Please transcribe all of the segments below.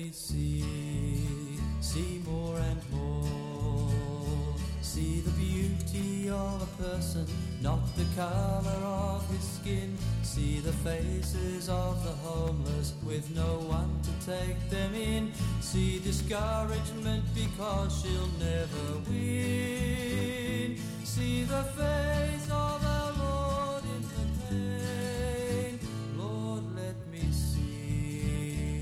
me see more and more. See the beauty of a person, not the color of his skin. See the faces of the homeless with no one to take them in. See discouragement because she'll never win. See the face of our Lord in the pain. Lord, let me see.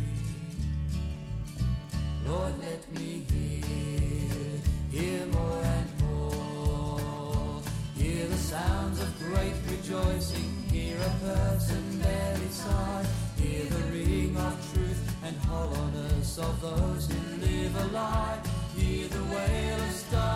Lord, let me hear more and more. Hear the sounds of great rejoicing. Hear a person barely sigh. Hear the ring of truth and hollowness of those who live a lie. Hear the wail of stars.